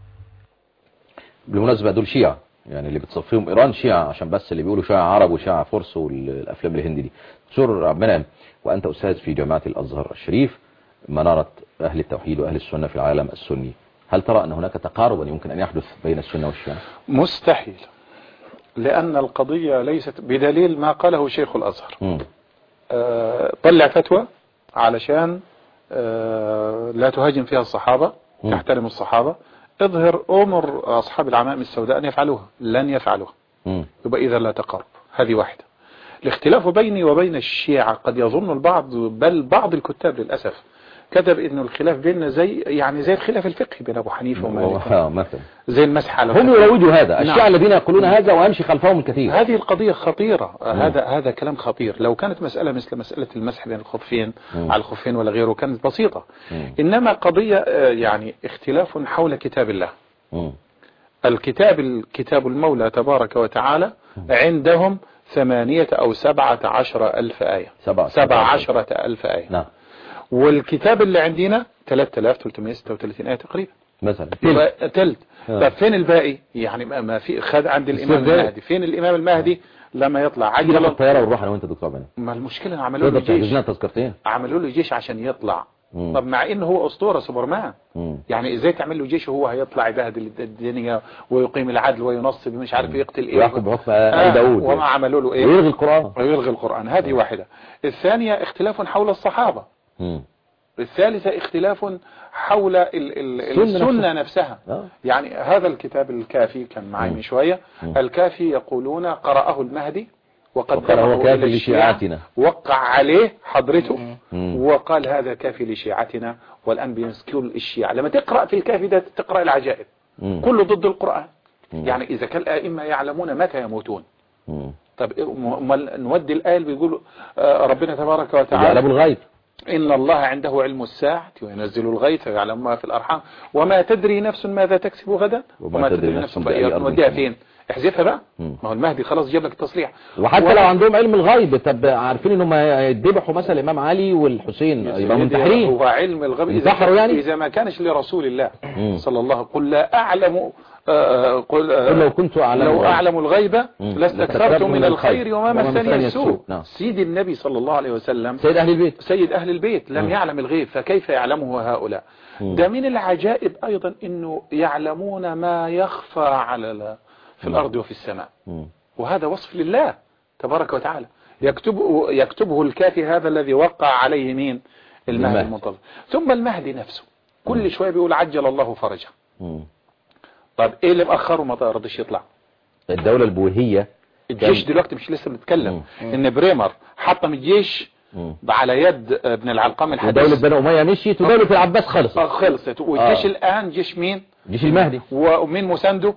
بالمناسبة دول شيعة، يعني اللي بتصفيهم إيران شيعة، عشان بس اللي بيقولوا شيعة عرب وشيعة فرس والأفلام الهندي دي. دكتور عبد المنعم، وأنت أستاذ في جامعة الأزهر الشريف، منارة أهل التوحيد وأهل السنة في العالم السني، هل ترى أن هناك تقاربا يمكن أن يحدث بين السنة والشيعة؟ مستحيل، لأن القضية ليست بدليل ما قاله شيخ الأزهر. طلع فتوى علشان لا تهاجم فيها الصحابة، تحترم الصحابة، اظهر أمر أصحاب العمائم السوداء أن يفعلوها، لن يفعلوها، يبقى إذا لا تقارب. هذه واحدة. الاختلاف بيني وبين الشيعة قد يظن البعض، بل بعض الكتاب للأسف كتب انه الخلاف بيننا زي الخلاف الفقهي بين ابو حنيفه ومالك، زي المسح على هم يروجوا هذا. نعم. الشيعة الذين يقولون هذا وامشي خلفهم الكثير. هذه القضية خطيرة. هذا كلام خطير. لو كانت مسألة مثل مسألة المسح بين الخفين على الخفين ولا غيره كانت بسيطة. انما قضية يعني اختلاف حول كتاب الله. كتاب المولى تبارك وتعالى عندهم 8 أو 17 ألف آية. 17 ألف آية. نعم. والكتاب اللي عندنا 3336 آية تقريبا مثلا تلت. طب فين الباقي؟ يعني ما في خد عند الإمام المهدي. فين الإمام المهدي لما يطلع عجل الطيارة ونروح انا وانت دكتور بنا؟ ما المشكلة عملوا له جيش، تذكرتين عملوا له جيش عشان يطلع. طب مع انه هو اسطوره سوبرمان، يعني ازاي تعمل له جيش وهو هيطلع يبهدل الدنيا ويقيم العدل وينصب مش عارف يقتل ايه ويحكم بحكم داوود وما عملوا له ايه؟ ويلغي القرآن. هذه واحدة. الثانية اختلاف حول الصحابة. الثالثة اختلاف حول السنة نفسها. يعني هذا الكتاب الكافي كان معي من شوية. الكافي يقولون قرأه المهدي وقدمه إلى لشيعتنا، وقع عليه حضرته وقال هذا كافي لشيعتنا. والآن بينسكول الشيعة. لما تقرأ في الكافي ده تقرأ العجائب كله ضد القرآن. يعني إذا كان الأئمة يعلمون متى يموتون، طب نودي الآية اللي بيقول ربنا تبارك وتعالى يعلم الغيب، إن الله عنده علم الساعة وينزل الغيث ويعلم ما في الأرحام وما تدري نفس ماذا تكسب غدا وما تدري نفس نوديها فين. احذفها بقى. ما هو المهدي خلاص جاب لك التصريح. وحتى لو عندهم علم الغيب، طب عارفين انهم يذبحوا مثلا الامام علي والحسين يبقى منتحرين. هو علم الغيب يعني اذا ما كانش لرسول الله صلى الله عليه وسلم قل لا اعلم لو كنت اعلم الغيب لاستكثرت من الخير وما مسني السوء. سيد النبي صلى الله عليه وسلم سيد اهل البيت لم يعلم الغيب، فكيف يعلمه هؤلاء؟ ده من العجائب ايضا انه يعلمون ما يخفى على في الأرض وفي السماء. وهذا وصف لله تبارك وتعالى. يكتبه الكافي هذا الذي وقع عليه مين؟ المهدي المنتظر. ثم المهدي نفسه كل شوية بيقول عجل الله فرجه. طب ايه اللي مأخره ما رضيش يطلع؟ الدولة البويهية. الجيش دلوقتي مش لسه بنتكلم ان بريمر حطم الجيش على يد ابن العلقم الحديث. ودولة بني أمية مشيت ودولة العباس خلصت. والجيش الآن جيش مين؟ جيش المهدي. ومين مسانده؟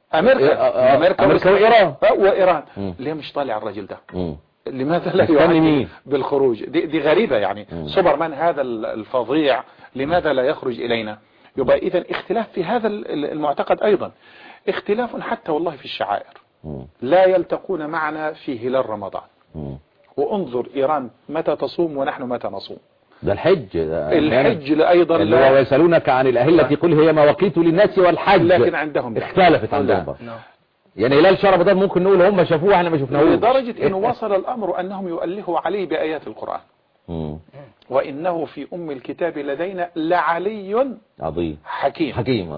أمريكا وإيران. ليه مش طالع الرجل ده؟ لماذا لا يعلن بالخروج؟ دي غريبة يعني. سوبرمان هذا الفظيع لماذا لا يخرج إلينا؟ يبقى إذن اختلاف في هذا المعتقد أيضا. اختلاف حتى والله في الشعائر. لا يلتقون معنا في هلال رمضان. وانظر إيران متى تصوم ونحن متى نصوم. ده الحج الحج أيضا اللي هو يسألونك عن الأهلة قل هي مواقيت للناس والحج، لكن عندهم اختلفت عندهم. يعني هلال شهر رمضان ممكن نقول هم شافوه احنا ما شفناهوش، لدرجة انه وصل الامر انهم يؤلهوا عليه بآيات القرآن. وانه في ام الكتاب لدينا لعلي عظيم حكيم.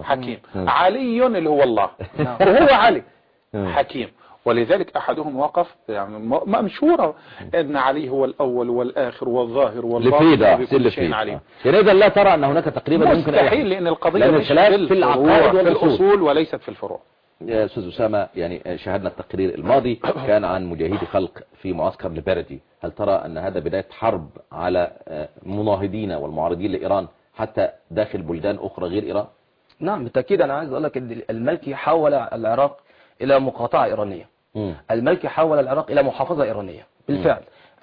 علي اللي هو الله وهو علي حكيم. ولذلك احدهم وقف يعني مشهورة ان علي هو الاول والاخر والظاهر والباطن بكل شيء عليم. يعني اذا لا ترى ان هناك تقريبا ممكن مستحيل، لان القضية مش في العقائد والاصول وليست في الفروع. يا أستاذ أسامة، يعني شاهدنا التقرير الماضي كان عن مجاهدي خلق في معسكر ليبرتي، هل ترى أن هذا بداية حرب على مناهضين والمعارضين لإيران حتى داخل بلدان أخرى غير إيران؟ نعم بالتأكيد. أنا عايز أقول لك أن الملكي حول العراق إلى مقاطعة إيرانية. الملكي حول العراق إلى محافظة إيرانية بالفعل.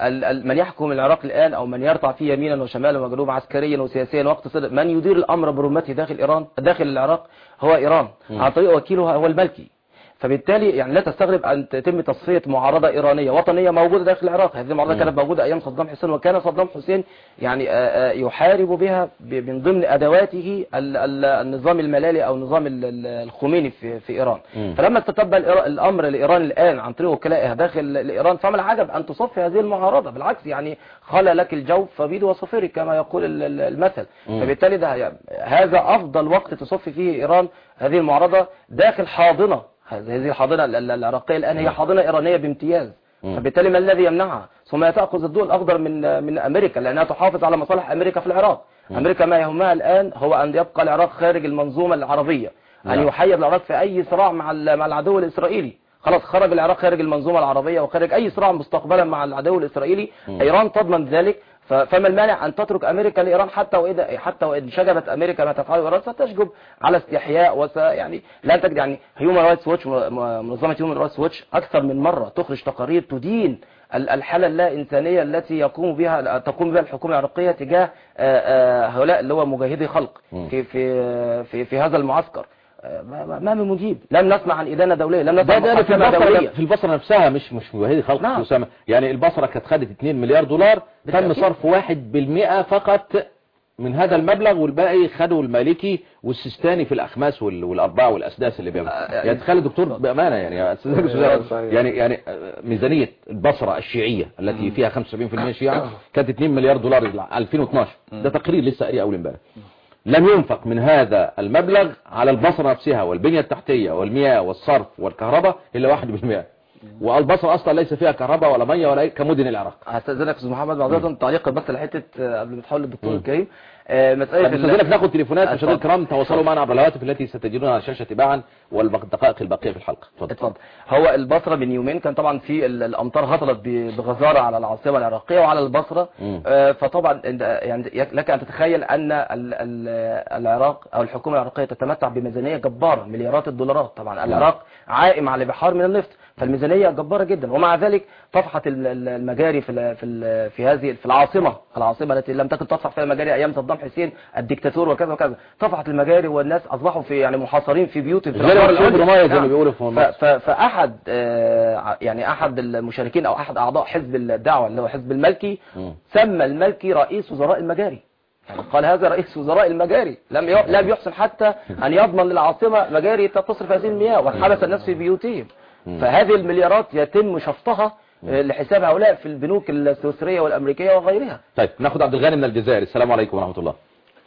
من يحكم العراق الآن أو من يرفع فيه يمينا وشمالا وجنوبا عسكريا وسياسيا واقتصاديا، من يدير الأمر برمته داخل العراق هو إيران عن طريق وكيلها هو الملكي. فبالتالي يعني لا تستغرب أن تتم تصفية معارضة إيرانية وطنية موجودة داخل العراق. هذه المعارضة كانت موجودة أيام صدام حسين، وكان صدام حسين يعني يحارب بها من ضمن أدواته النظام الملالي أو النظام الخميني في إيران. فلما استتب الأمر لإيران الآن عن طريق وكلائها داخل إيران، فما العجب أن تصفي هذه المعارضة. بالعكس يعني خلى لك الجو فبيد وصفيري كما يقول المثل. فبالتالي هذا أفضل وقت تصفي فيه إيران هذه المعارضة داخل حاضنة. هذه الحاضنة العراقية الآن هي حاضنة إيرانية بامتياز. فبالتالي ما الذي يمنعها؟ ثم تأخذ الضوء الأخضر من أمريكا، لأنها تحافظ على مصالح أمريكا في العراق. أمريكا ما يهمها الآن هو أن يبقى العراق خارج المنظومة العربية، أن يحيد العراق في أي صراع مع العدو الإسرائيلي. خلاص خرج العراق خارج المنظومة العربية وخارج أي صراع مستقبلا مع العدو الإسرائيلي. إيران تضمن ذلك. فما المانع أن تترك أمريكا لإيران حتى وإن شجبت أمريكا ما تفعله إيران ستشجب على استحياء يعني لا تجد. يعني هيومن رايتس ووتش، منظمة هيومن رايتس ووتش أكثر من مرة تخرج تقارير تدين الحالة اللا إنسانية التي تقوم بها الحكومة العراقية تجاه هؤلاء اللي هو مجاهدي خلق في هذا المعسكر. ما من مجيب. لم نسمع عن إدانة دولية، لم نسمع عن محاكمة دولية. في البصرة نفسها مش مجاهدي خلق. نعم. أسامة يعني البصرة كانت خدت 2 مليار دولار، تم صرف 1% فقط من هذا المبلغ، والباقي خدوا المالكي والسيستاني في الأخماس والأرباع والأسداس اللي بيعمل. يعني تخيل دكتور بأمانة يعني ميزانية البصرة الشيعية التي فيها 75% شيعة كانت 2 مليار دولار 2012. ده تقرير لسه قريه أول امبارح. لم ينفق من هذا المبلغ على البصرة نفسها والبنية التحتية والمياه والصرف والكهرباء إلا 1%. والبصرة أصلا ليس فيها كهرباء ولا مياه ولا كمدن العراق. هستأذنك أستاذ محمد بعضها تعليق بس لحتة قبل ما تحول للدكتور الكريم. مسألة هستأذنك ناخد تليفونات مشاهدينا الكرام، تواصلوا معنا عبر الهواتف التي ستجدونها على الشاشة تباعا والدقائق الباقية في الحلقة. اتفضل. هو البصرة من يومين كان طبعا في الأمطار هطلت بغزارة على العاصمة العراقية وعلى البصرة. فطبعا يعني لك أن تتخيل أن العراق أو الحكومة العراقية تتمتع بميزانية جبارة مليارات الدولارات. طبعا العراق عائم على بحار من النفط، فالميزانية جبارة جدا. ومع ذلك طفحت المجاري في العاصمة التي لم تكن تطفح فيها مجاري أيام صدام حسين الدكتاتور وكذا وكذا. طفحت المجاري والناس أصبحوا في يعني محاصرين في بيوتهم في فأحد يعني أحد المشاركين أو أحد أعضاء حزب الدعوة اللي هو حزب الملكي سمى الملكي رئيس وزراء المجاري. يعني قال هذا رئيس وزراء المجاري لم يحسن حتى أن يضمن للعاصمة مجاري تصرف هذه المياه، وحبس الناس في بيوتهم. فهذه المليارات يتم شفطها لحساب هؤلاء في البنوك السويسرية والأمريكية وغيرها. طيب ناخد عبد الغني من الجزائر. السلام عليكم ورحمة الله.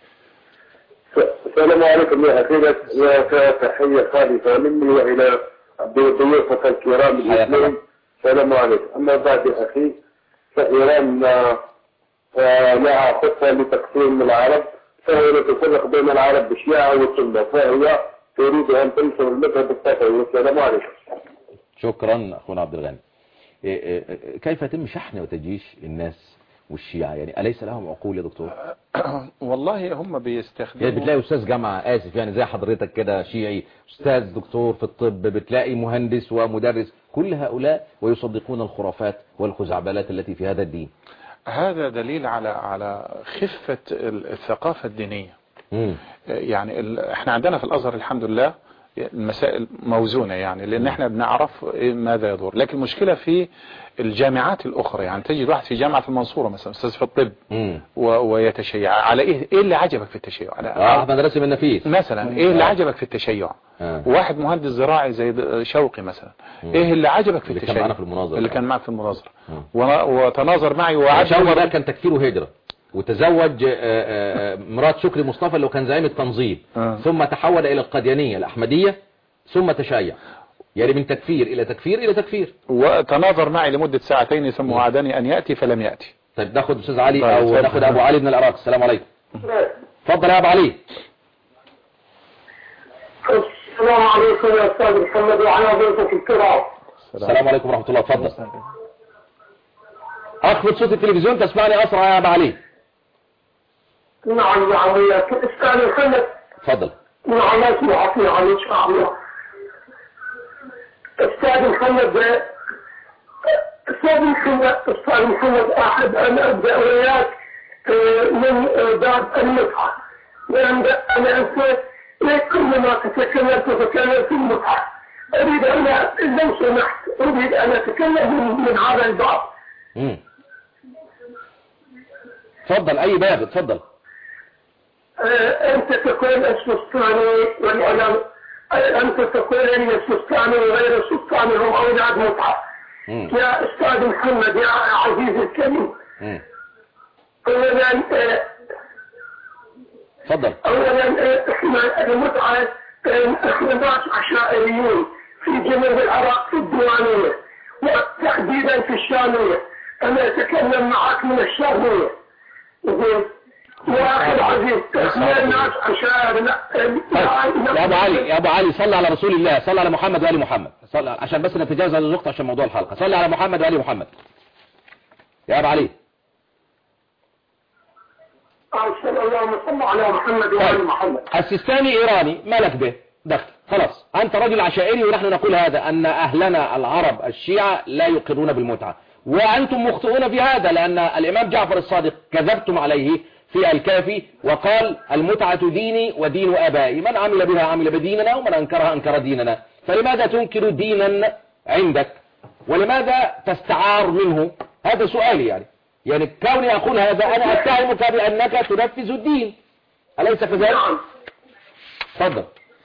السلام عليكم يا أخينا، تحية خالصة مني وإلى ضيوفك الكرام الاثنين. السلام عليكم. أما بعد يا أخي، فإيران لها خطة لتقسيم العرب، فهي تفرق بين العرب بالشيعة والسنة، فهي تريد أن تنشر المذهب الصفوي. السلام عليكم. شكرا أخونا عبد الغني. كيف يتم شحن وتجيش الناس والشيعة؟ يعني أليس لهم عقول يا دكتور؟ والله هم بيستخدموا، يعني بتلاقي أستاذ جامعة آسف يعني زي حضرتك كده شيعي، أستاذ دكتور في الطب، بتلاقي مهندس ومدرس، كل هؤلاء ويصدقون الخرافات والخزعبلات التي في هذا الدين. هذا دليل على خفة الثقافة الدينية. يعني احنا عندنا في الأزهر الحمد لله المسائل موزونة يعني، لأن احنا بنعرف ماذا يدور. لكن المشكلة في الجامعات الأخرى، يعني تجد واحد في جامعة المنصورة مثلا أستاذ في الطب ويتشيع على إيه اللي عجبك في التشيع؟ مدرسة من نفيس مثلا إيه اللي عجبك في التشيع؟ واحد مهندس زراعي زي شوقي مثلا، إيه اللي عجبك في التشيع؟ اللي كان معك في المناظرة وتناظر معي شوقي ده كان تكفيره هجرة، وتزوج مرات شكري مصطفى اللي كان زعيم التنظيم، ثم تحول إلى القاديانية الأحمدية، ثم تشيع، يعني من تكفير إلى تكفير إلى تكفير. وتناظر معي لمدة ساعتين ثم وعدني أن يأتي فلم يأتي. طيب ناخد أستاذ علي أو ناخد أبو علي من العراق. السلام عليكم. تفضل يا أبو علي. السلام عليكم يا أستاذ محمد وعلى ضيوفك الكرام. السلام عليكم ورحمة الله. تفضل. أخفض صوت التلفزيون تسمعني أسرع يا أبو علي. نعم وياك أستاذ محمد. تفضل. نعم اسمعك نعم إن شاء الله. أستاذ محمد أستاذ محمد أحب أن أبدأ وياك من باب المتعة، لأن أنا كل ما تكلمت في المتعة أريد أن لو سمحت أريد أن أتكلم من هذا الباب. تفضل أي باب تفضل. أنت تقول السلطاني والعلماء، أنت تقول أن السلطاني وغير السلطاني هم أولاد متعة. يا أستاذ محمد يا عزيزي الكريم، أولا تفضل. إحنا المتعة إحنا ناس عشائريين في جنوب العراق في الديوانية وتحديدا في الشامية. أنا أتكلم معك من الشامية. يا أخي العزيز إحنا ناس عشائر. يا أبو علي صلى على رسول الله، صلى على محمد وآل محمد، صلى عشان بس نتجاوز هذه النقطة عشان موضوع الحلقة. صلى على محمد وآل محمد يا أبو علي. اللهم صل على محمد وآل محمد. السيستاني إيراني مالك به دخل، خلاص أنت رجل عشائري، ونحن نقول هذا أن أهلنا العرب الشيعة لا يقرون بالمتعة، وأنتم مخطئون في هذا، لأن الإمام جعفر الصادق كذبتم عليه في الكافي وقال المتعة ديني ودين آبائي، من عمل بها عمل بديننا ومن أنكرها أنكر ديننا. فلماذا تنكر دينا عندك ولماذا تستعار منه؟ هذا سؤالي يعني كوني أقول هذا أنا أتهمك بأنك تنفذ الدين، أليس كذلك؟ تفضل.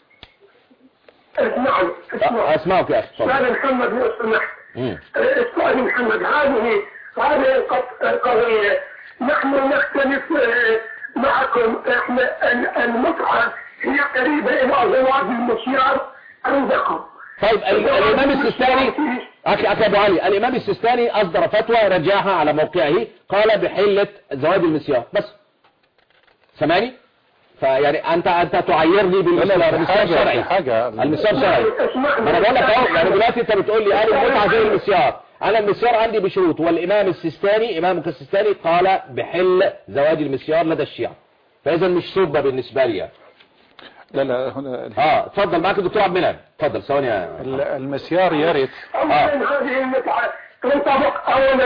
نعم أسمعك يا أخي. أستاذ محمد لو سمحت. أستاذ محمد هذه قضية نحن نختلف معكم. احنا المتعة هي قريبة إلى زواج المشيار عندكم. طيب الإمام السيستاني أخي أبو علي، الإمام السيستاني أصدر فتوى رجعها على موقعه، قال بحلة زواج المسيار بس. سمعني؟ فيعني أنت تعيرني بالمسيار الشرعي. المسيار شرعي. أنا بقول لك أهو، يعني دلوقتي أنت بتقول لي أنا المتعة زي المسيار، أنا المسيار عندي بشروط، والإمام السيستاني إمامك السيستاني قال بحل زواج المسيار لدى الشيعة، فإذا مش صبة بالنسبة لي. لا هنا اتفضل معاك الدكتور عبد المنعم. اتفضل ثواني. المسيار يرث. اولا هذه المتعة تنطبق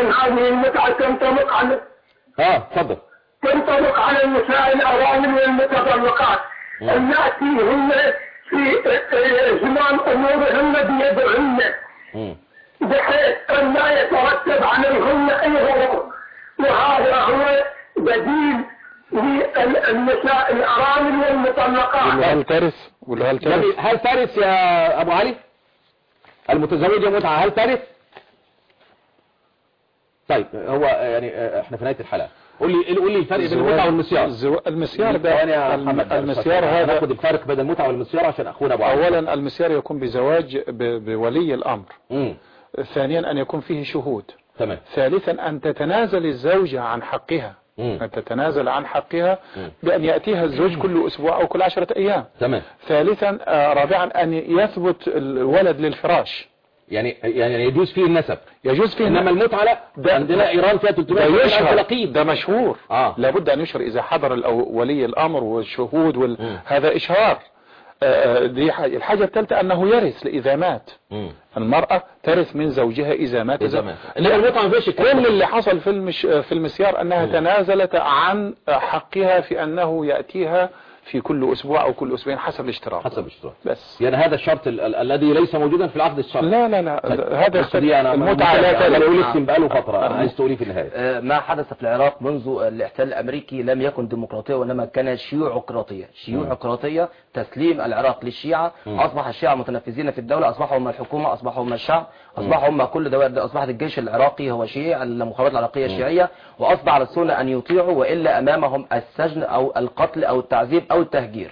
على اتفضل. تنطبق على النساء الارامل والمتطلقات اللاتي هن في زمان امورهن بيدهن بحيث ان لا يترتب عليهن اي ضرر، وهذا هو بديل للنساء الارامل والمطلقات. هل ترث يا ابو علي المتزوجة متعة؟ هل ترث؟ طيب هو يعني احنا في نهاية الحلقة، قول لي الفرق بين المتعة والمسيار. المسيار ده المسيار هذا ناخد الفرق بين المتعة والمسيار عشان اخونا ابو علي. اولا المسيار يكون بزواج بولي الامر. ثانيا ان يكون فيه شهود. تمام. ثالثا ان تتنازل الزوجة عن حقها، أن تتنازل عن حقها بأن يأتيها الزوج كل أسبوع أو كل 10 أيام. تمام. ثالثا رابعا أن يثبت الولد للفراش، يعني يجوز فيه النسب، يجوز فيه. إنما المتعة لا، عندنا إيران فيها 300 لقيب، ده مشهور. لابد أن يشهر إذا حضر ولي الأمر والشهود هذا إشهار. دي الحاجة الثالثة أنه يرث إذا مات. المرأة ترث من زوجها إذا مات. كل اللي حصل في المسيار أنها تنازلت عن حقها في أنه يأتيها في كل أسبوع أو كل أسبوعين حسب الاشتراط. حسب الاشتراط بس يعني هذا الشرط الذي ليس موجودا في العقد الشرعي. لا هذا المتعة لا تقول بقاله فترة. عايز تقولي في النهاية ما حدث في العراق منذ الاحتلال الأمريكي لم يكن ديمقراطية وإنما كان شيوعقراطية. تسليم العراق للشيعة، أصبح الشيعة متنفذين في الدولة، أصبحوا هم الحكومة، أصبحوا هم الشعب، أصبحوا هم كل دوائر، أصبحت الجيش العراقي هو شيعي، المخابرات العراقية الشيعية، وأصبح على السنة أن يطيعوا وإلا أمامهم السجن أو القتل أو التعذيب أو التهجير.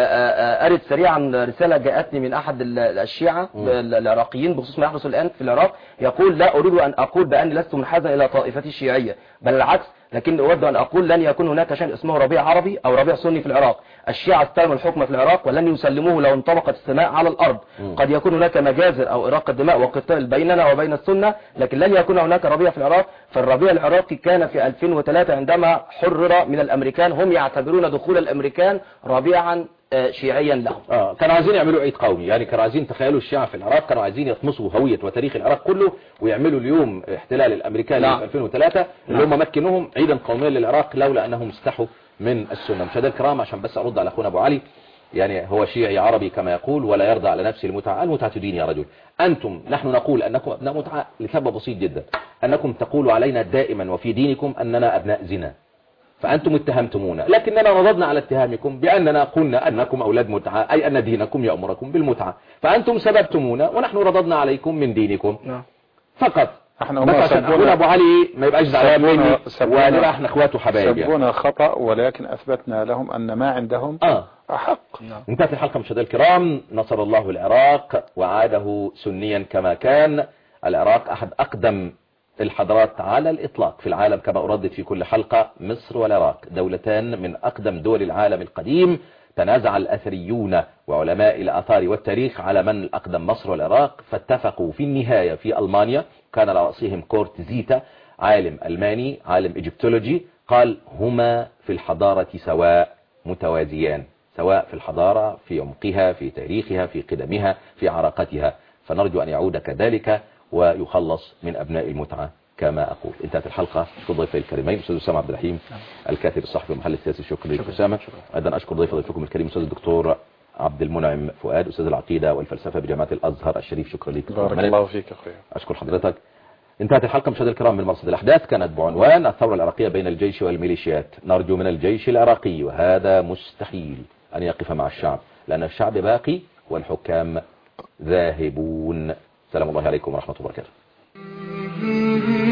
أرد سريعا رسالة جاءتني من أحد الشيعة العراقيين بخصوص ما يحدث الآن في العراق، يقول: لا أريد أن أقول بأني لست منحازا إلى طائفتي الشيعية، بل العكس، لكن أود أن أقول لن يكون هناك شيء اسمه ربيع عربي أو ربيع سني في العراق. الشيعة استلموا الحكم في العراق ولن يسلموه لو انطبقت السماء على الأرض. قد يكون هناك مجازر أو إراقة دماء وقتال بيننا وبين السنة، لكن لن يكون هناك ربيع في العراق. فالربيع العراقي كان في 2003 عندما حرر من الأمريكان، هم يعتبرون دخول الأمريكان ربيعا شيعيا لهم. كانوا عايزين يعملوا عيد قومي، يعني كانوا عايزين، تخيلوا الشيعة في العراق كانوا عايزين يطمسوا هوية وتاريخ العراق كله ويعملوا اليوم احتلال الامريكان في 2003 اللي هم مكنوهم عيدا قوميا للعراق لولا انهم استحوا من السنة. مشاهدينا الكرام، عشان بس ارد على اخونا ابو علي، يعني هو شيعي عربي كما يقول ولا يرضى على نفسه المتعة. المتعة دين يا رجل. نحن نقول انكم ابناء متعة لسبب بسيط جدا، انكم تقولوا علينا دائما وفي دينكم اننا ابناء زنا، فأنتم اتهمتمونا، لكننا رددنا على اتهامكم بأننا قلنا أنكم أولاد متعة، أي أن دينكم يأمركم بالمتعة، فأنتم سببتمونا ونحن رددنا عليكم من دينكم فقط. بس عشان أقول أبو علي ما يبقاش زعلان مني ونبقى احنا اخواته حبايب. سبونا خطأ ولكن أثبتنا لهم أن ما عندهم أحق. انتهت الحلقة مشاهدينا الكرام. نصر الله العراق وعاده سنيا كما كان. العراق أحد أقدم الحضارات على الإطلاق في العالم كما أردد في كل حلقة. مصر والعراق دولتان من أقدم دول العالم القديم. تنازع الأثريون وعلماء الآثار والتاريخ على من الأقدم، مصر والعراق، فاتفقوا في النهاية في ألمانيا. كان على رأسهم كورت زيتا، عالم ألماني، عالم إيجيبتولوجي، قال: هما في الحضارة سواء، متوازيان، سواء في الحضارة، في عمقها، في تاريخها، في قدمها، في عراقتها. فنرجو أن يعود كذلك ويخلص من أبناء المتعة كما أقول. انتهت الحلقة. أشكر ضيفي الكريمين أستاذ أسامة عبد الرحيم الكاتب الصحفي والمحلل السياسي. شكرا لك أسامة. أيضا أشكر ضيفكم الكريم أستاذ الدكتور عبد المنعم فؤاد، أستاذ العقيدة والفلسفة بجامعة الأزهر الشريف. شكرا لك. بارك الله فيك أخويا. أشكر حضرتك. انتهت الحلقة مشاهدينا الكرام من مرصد الأحداث، كانت بعنوان الثورة العراقية بين الجيش والميليشيات. نرجو من الجيش العراقي، وهذا مستحيل، أن يقف مع الشعب، لأن الشعب باقي والحكام ذاهبون. سلام الله عليكم ورحمة الله وبركاته.